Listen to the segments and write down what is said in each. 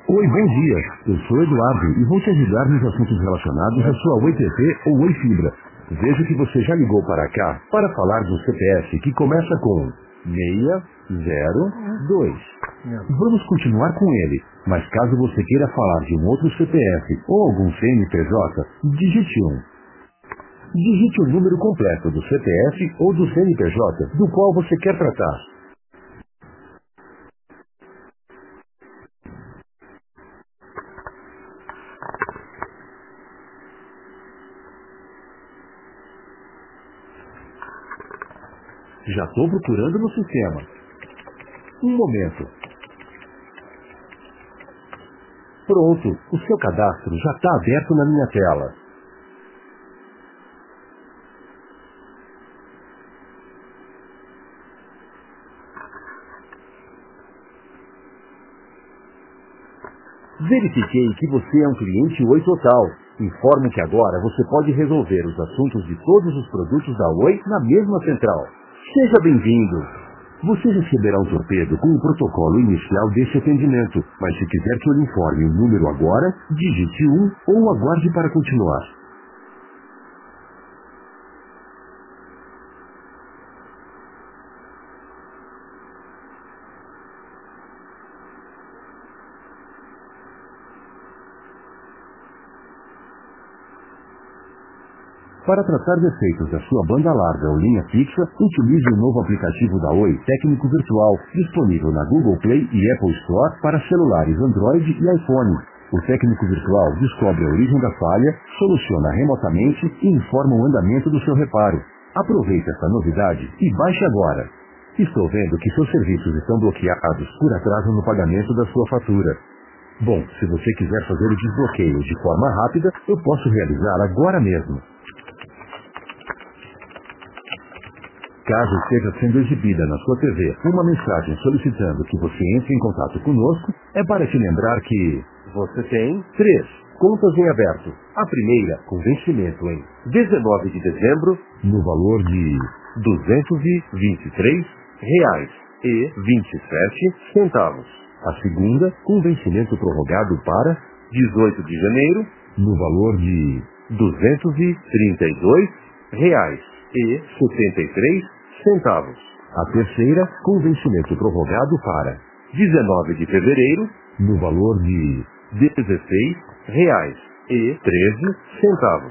Oi, bom dia. Eu sou Eduardo e vou te ajudar nos assuntos relacionados à sua Oi PP ou Oi Fibra. Vejo que você já ligou para cá para falar do CPF que começa com 602. Vamos continuar com ele, mas caso você queira falar de um outro CPF ou algum CNPJ, digite 1. Digite o número completo do CPF ou do CNPJ do qual você quer tratar. Já estou procurando no sistema. Um momento. Pronto, o seu cadastro já está aberto na minha tela. Verifiquei que você é um cliente Oi Total. Informo que agora você pode resolver os assuntos de todos os produtos da Oi na mesma central. Seja bem-vindo. Você receberá um torpedo com o protocolo inicial desse atendimento, mas se quiser que eu lhe informe o número agora, digite 1 ou aguarde para continuar. Para tratar defeitos da sua banda larga ou linha fixa, utilize o novo aplicativo da Oi, Técnico Virtual, disponível na Google Play e Apple Store para celulares Android e iPhone. O Técnico Virtual descobre a origem da falha, soluciona remotamente e informa o andamento do seu reparo. Aproveite essa novidade e baixe agora. Estou vendo que seus serviços estão bloqueados por atraso no pagamento da sua fatura. Bom, se você quiser fazer o desbloqueio de forma rápida, eu posso realizar agora mesmo. Caso esteja sendo exibida na sua TV uma mensagem solicitando que você entre em contato conosco, é para te lembrar que você tem 3 contas em aberto. A primeira com vencimento em 19 de dezembro, no valor de R$ 223,27. A segunda com vencimento prorrogado para 18 de janeiro, no valor de R$ 232,73. A terceira, com vencimento prorrogado para 19 de fevereiro, no valor de R$ 16,13.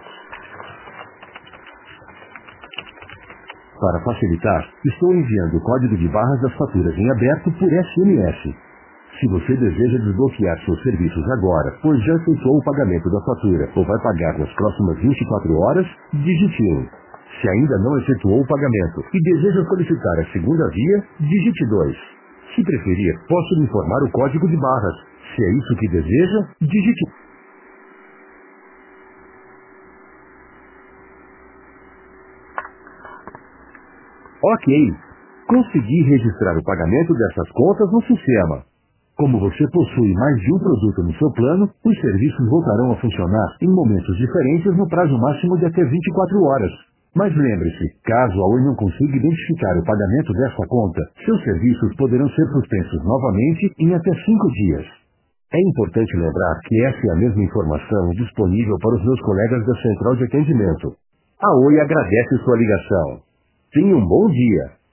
Para facilitar, estou enviando o código de barras das faturas em aberto por SMS. Se você deseja desbloquear seus serviços agora, pois já efetuou o pagamento da fatura ou vai pagar nas próximas 24 horas, digite 1. Se ainda não efetuou o pagamento e deseja solicitar a segunda via, digite 2. Se preferir, posso lhe informar o código de barras. Se é isso que deseja, digite 1. Ok. Consegui registrar o pagamento dessas contas no sistema. Como você possui mais de um produto no seu plano, os serviços voltarão a funcionar em momentos diferentes no prazo máximo de até 24 horas. Mas lembre-se, caso a Oi não consiga identificar o pagamento dessa conta, seus serviços poderão ser suspensos novamente em até 5 dias. É importante lembrar que essa é a mesma informação disponível para os meus colegas da Central de Atendimento. A Oi agradece sua ligação. Tenha um bom dia.